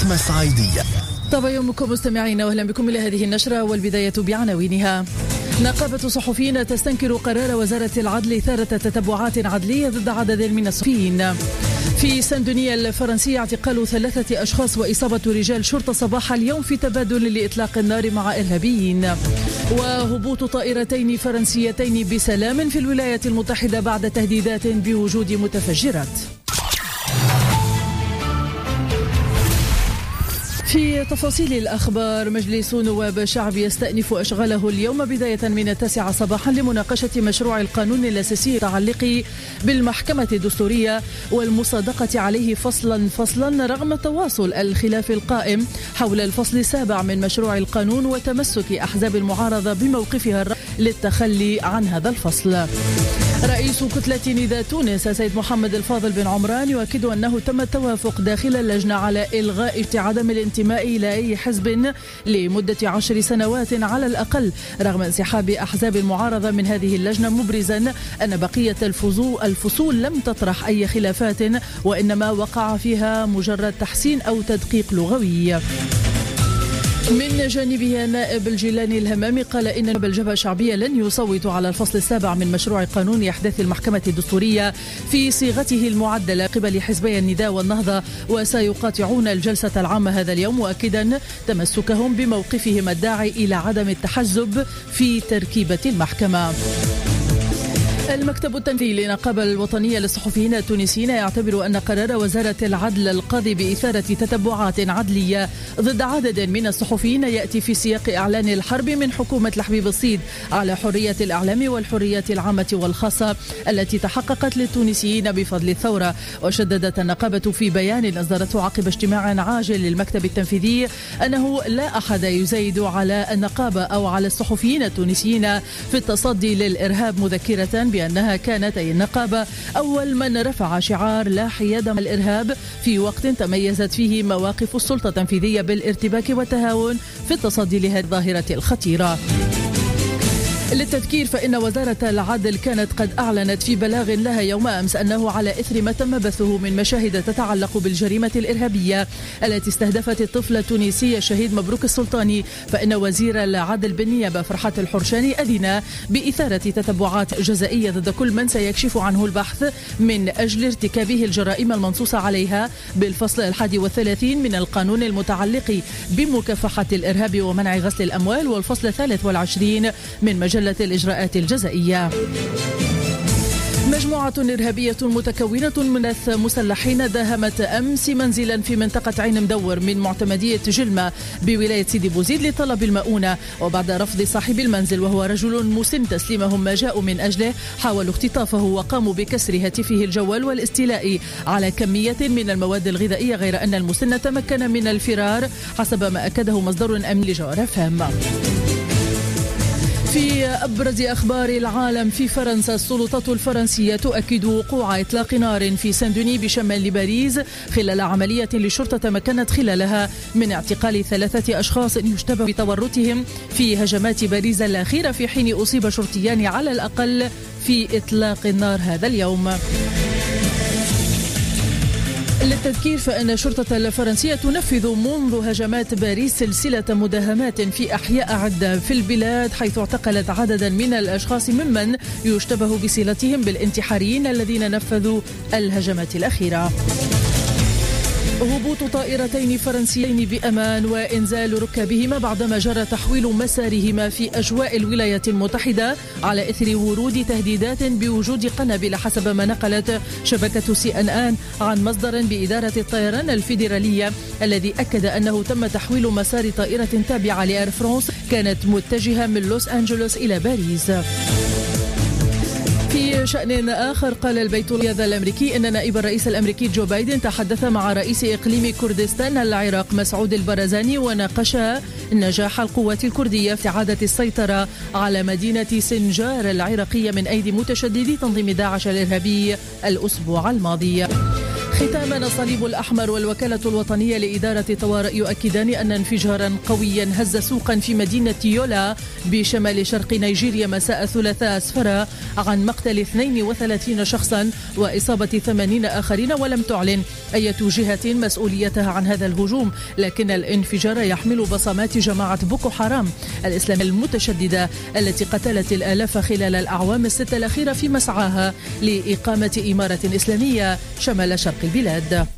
رحمة صعيدية. طاب يومكم مستمعين، واهلا بكم الى هذه النشرة، والبداية بعناوينها. نقابة صحفيين تستنكر قرار وزارة العدل إثارة تتبعات عدلية ضد عدد من الصحفيين. في سندونيا الفرنسية اعتقال 3 أشخاص وإصابة رجال شرطة صباح اليوم في تبادل لإطلاق النار مع إرهابيين. وهبوط طائرتين فرنسيتين بسلام في الولايات المتحدة بعد تهديدات بوجود متفجرات. في تفاصيل الأخبار، مجلس نواب الشعب يستأنف أشغاله اليوم بداية من 9 صباحا لمناقشة مشروع القانون الأساسي المتعلق بالمحكمة الدستورية والمصادقة عليه فصلا رغم تواصل الخلاف القائم حول الفصل 7 من مشروع القانون وتمسك أحزاب المعارضة بموقفها للتخلي عن هذا الفصل. رئيس كتلة نداء تونس السيد محمد الفاضل بن عمران يؤكد أنه تم التوافق داخل اللجنة على إلغاء عدم الانتماء إلى أي حزب لمدة 10 سنوات على الأقل رغم انسحاب أحزاب المعارضة من هذه اللجنة، مبرزا أن بقية الفصول لم تطرح أي خلافات وإنما وقع فيها مجرد تحسين أو تدقيق لغوي. من جانبها نائب الجيلاني الهمامي قال إن الجبهة الشعبية لن يصوت على الفصل 7 من مشروع قانون إحداث المحكمة الدستورية في صيغته المعدلة قبل حزبي النداء والنهضة، وسيقاطعون الجلسة العامة هذا اليوم، مؤكدا تمسكهم بموقفهم الداعي إلى عدم التحزب في تركيبة المحكمة. المكتب التنفيذي للنقابة الوطنية للصحفيين التونسيين يعتبر أن قرار وزارة العدل القاضي بإثارة تتبعات عدلية ضد عدد من الصحفيين يأتي في سياق إعلان الحرب من حكومة الحبيب الصيد على حرية الإعلام والحريات العامة والخاصة التي تحققت للتونسيين بفضل الثورة. وشددت النقابة في بيان أصدرته عقب اجتماع عاجل للمكتب التنفيذي أنه لا أحد يزايد على النقابة أو على الصحفيين التونسيين في التصدي للإرهاب، مذكرة بأنها كانت أي النقابة أول من رفع شعار لا حياد مع الإرهاب في وقت تميزت فيه مواقف السلطة التنفيذية بالارتباك والتهاون في التصدي لهذه الظاهرة الخطيرة. للتذكير فإن وزارة العدل كانت قد أعلنت في بلاغ لها يوم أمس أنه على إثر ما تم بثه من مشاهد تتعلق بالجريمة الإرهابية التي استهدفت الطفل التونسي الشهيد مبروك السلطاني، فإن وزير العدل بالنيابة فرحات الحرشاني أذن بإثارة تتبعات جزائية ضد كل من سيكشف عنه البحث من أجل ارتكابه الجرائم المنصوص عليها بالفصل 31 من القانون المتعلق بمكافحة الإرهاب ومنع غسل الأموال، والفصل 23 من مجلة الإجراءات الجزائية. مجموعة إرهابية متكونة من مسلحين داهمت أمس منزلا في منطقة عين مدور من معتمدية جلمة بولاية سيدي بوزيد لطلب المؤونة، وبعد رفض صاحب المنزل وهو رجل مسن تسليمهم ما جاءوا من أجله حاولوا اختطافه وقاموا بكسر هاتفه الجوال والاستيلاء على كمية من المواد الغذائية، غير أن المسن تمكن من الفرار حسب ما أكده مصدر أمني لجوار فهم. في أبرز أخبار العالم، في فرنسا السلطات الفرنسية تؤكد وقوع إطلاق نار في سندوني بشمال باريس خلال عملية للشرطة تمكنت خلالها من اعتقال 3 أشخاص يشتبه بتورطهم في هجمات باريس الأخيرة، في حين أصيب شرطيان على الأقل في إطلاق النار هذا اليوم. للتذكير فإن الشرطة الفرنسية تنفذ منذ هجمات باريس سلسلة مداهمات في أحياء عدة في البلاد، حيث اعتقلت عددا من الأشخاص ممن يشتبه بصلتهم بالانتحاريين الذين نفذوا الهجمات الأخيرة. هبوط طائرتين فرنسيين بأمان وإنزال ركابهما بعدما جرى تحويل مسارهما في أجواء الولايات المتحدة على إثر ورود تهديدات بوجود قنابل، حسب ما نقلت شبكة CNN عن مصدر بإدارة الطيران الفيدرالية الذي أكد أنه تم تحويل مسار طائرة تابعة لإير فرانس كانت متجهة من لوس أنجلوس إلى باريس. في شأن آخر، قال البيت الأمريكي إن نائب الرئيس الأمريكي جو بايدن تحدث مع رئيس إقليم كردستان العراق مسعود البرزاني وناقشا نجاح القوات الكردية في إعادة السيطرة على مدينة سنجار العراقية من أيدي متشددي تنظيم داعش الإرهابي الأسبوع الماضي. ختاما، الصليب الأحمر والوكالة الوطنية لإدارة طوارئ يؤكدان أن انفجارا قويا هز سوقا في مدينة يولا بشمال شرق نيجيريا مساء الثلاثاء أسفر عن مقتل 32 شخصا وإصابة 80 آخرين، ولم تعلن أي جهة مسؤوليتها عن هذا الهجوم، لكن الانفجار يحمل بصمات جماعة بوكو حرام الإسلام المتشددة التي قتلت الآلاف خلال الأعوام الستة الأخيرة في مسعاها لإقامة إمارة إسلامية شمال شرق البلاد.